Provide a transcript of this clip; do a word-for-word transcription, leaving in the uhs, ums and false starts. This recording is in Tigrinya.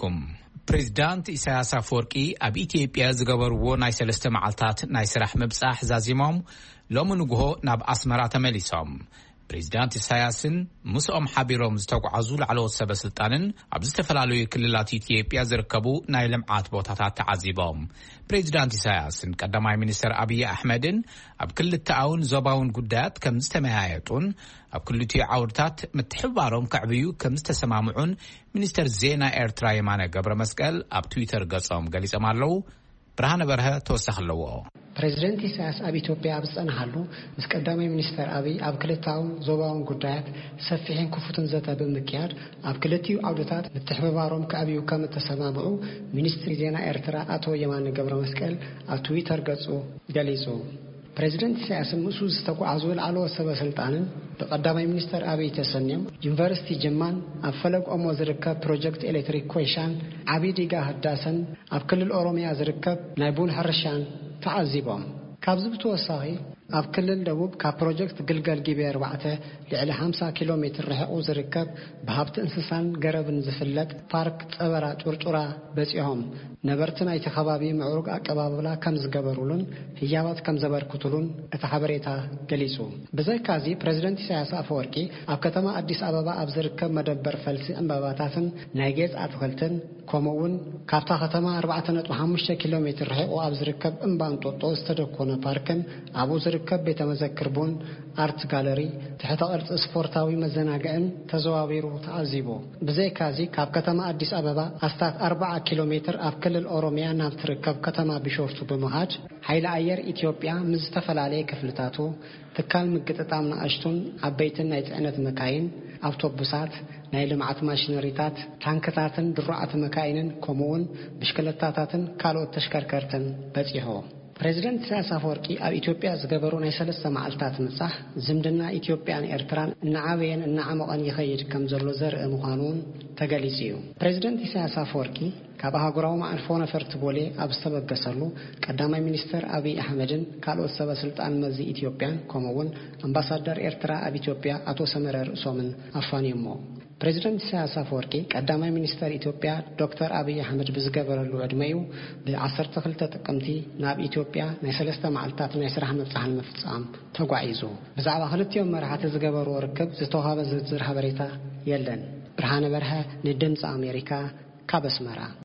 عليكم. بريزيدنت إساياس أفورقي أب إثيوبيا زغبرو ناي سلسته معلتات ناي سراح مبصاح زازيموم لوم نغو ناب أسمرا تمليسوم. بريزيدنت إساياسن مسኦም حبيروم ዝተጓዓዙ ላዕለዎት ሰበስልጣንን ኣብ ዝተፈላለዩ ክልላት ኢትዮጵያ ዝርከቡ ናይ ልምዓት ቦታታት ተዓዚቦም ፕሬዝዳንት ኢሳያስን ቀዳማይ ሚኒስትር አብይ አሕመድን ኣብ ክልተ ኣውን ዞባውን ጉዳያት ከም ዝተመያየጡን ኣብ ክልቲኡ ዓውድታት ምትሕብባሮም ከዕብዩ ከም ዝተሰማምዑን ሚኒስትር ዜና ኤርትራ የማነ ገብረ መስቀል ኣብ ትዊተር ገጾም ገሊጾም ኣለው። ብርሃነ በርሀ ተወሳኺ ኣለዎ። ፕሬዝዳንት ኢሳያስ ኣብ ኢትዮጵያ ኣብፀናሃሉ ምስ ቀዳማይ ሚኒስትር አብይ ኣብ ክልታውን ዞባውን ጉዳያት ሰፊሕን ክፉትን ዘተ ብምክያድ ኣብ ክልቲኡ ዓውድታት ምትሕብባሮም ከዕብዩ ከም ዝተሰማምዑ ሚኒስትር ዜና ኤርትራ አቶ የማነ ገብረ መስቀል ኣብ ትዊተር ገጹ ገሊጹ። ፕሬዝዳንት ኢሳያስ ምስ ዝተጓዓዙ ላዕለዎት ሰበስልጣንን በቀዳማይ ሚኒስትር አብይ ተሰኒዮም ዩኒቨርሲቲ ጅማን ኣብ ፈለግ ኦሞ ዝርከብ ፕሮጀክት ኤሌክትሪክ ኮይሻን ዓብይ ዲጋ ህዳሰን ኣብ ክልል ኦሮሚያ ዝርከብ ናይ ቡን ሕርሻን ተዓዚቦም። ካብዚ ብተወሳኺ ኣብ ክልል ደቡብ ካብ ፕሮጀክት ግልገል ጊቤ ኣርባዕተ ልዕሊ ሃምሳ ኪሎ ሜትር ርሕቁ ዝርከብ ብሃብቲ እንስሳን ገረብን ዝፍለጥ ፓርክ ፀበራ ጩርጩራ በፂሖም ነበርቲ ናይቲ ከባቢ ምዕሩግ ኣቀባብላ ከም ዝገበሩሉን ህያባት ከም ዘበርክቱሉን እቲ ሓበሬታ ገሊጹ። ብዘይካዚ ፕሬዝዳንት ኢሳያስ ኣፈወርቂ ኣብ ከተማ አዲስ አበባ ኣብ ዝርከብ መደበር ፈልሲ ዕምባባታትን ናይ ጌጽ ኣትክልትን ከምኡውን ካብታ ከተማ ኣርባዕተ ነጥቢ ሓሙሽተ ኪሎ ሜትር ርሕቁ ኣብ ዝርከብ እምባ እንጦጦ ዝተደኮነ ፓርክን ኣብኡ ዝርከብ ቤተ መዘክር ቡን አርት ጋለሪ ትሕተ ቅርጽ ስፖርታዊ መዘናግዕን ተዘዋዊሩ ተዓዚቡ። ብዘይካዚ ካብ ከተማ አዲስ አበባ ኣስታት ኣርባዓ ኪሎ ሜትር ኣብ ክልል ኦሮሚያ ናብ ትርከብ ከተማ ቢሾፍቱ ብምኻድ ሓይሊ ኣየር ኢትዮጵያ ምስ ዝተፈላለየ ክፍልታቱ ትካል ምግጥጣም ንኣሽቱን ዓበይትን ናይ ጽዕነት መካይን ኣውቶቡሳት ናይ ልምዓት ማሽነሪታት ታንክታትን ድሩዓት መካይንን ከምኡውን ብሽክለታታትን ካልኦት ተሽከርከርትን በፂሖ። ፕሬዝዳንት ኢሳያስ አፈወርቂ ኣብ ኢትዮጵያ ዝገበሩ ናይ ሰለስተ መዓልታት ምጻሕ ዝምድና ኢትዮጵያን ኤርትራን እናዓበየን እናዓመቐን ይኸይድ ከም ዘሎ ዘርኢ ምዃኑን ተገሊጹ እዩ። ፕሬዝዳንት ኢሳያስ አፈወርቂ ካብ ሃገራዊ ማዕርፎ ነፈርቲ ቦሌ ኣብ ዝተበገሰሉ ቀዳማይ ሚኒስትር አብይ አሕመድን ካልኦት ሰበስልጣን መዚ ኢትዮጵያን ከምኡውን ኣምባሳደር ኤርትራ ኣብ ኢትዮጵያ አቶ ሰመረ ርእሶምን ኣፋኒሞ። ፕሬዝዳንት ኢሳያስ አፈወርቂ ቀዳማይ ሚኒስትር ኢትዮጵያ ዶክተር አብይ አሕመድ ብዝገበረሉ ዕድመዩ ብዓሰርተ ክልተ ጥቅምቲ ናብ ኢትዮጵያ ናይ ሰለስተ መዓልታት ናይ ስራሕ ምብጻሕ ምፍጻም ተጓዒዙ። ብዛዕባ ክልቲኦም መራሕቲ ዝገበርዎ ርክብ ዝተዋሃበ ዝርዝር ሓበሬታ የለን። ብርሃነ በርሀ ንድምፂ ኣሜሪካ ካብ ኣስመራ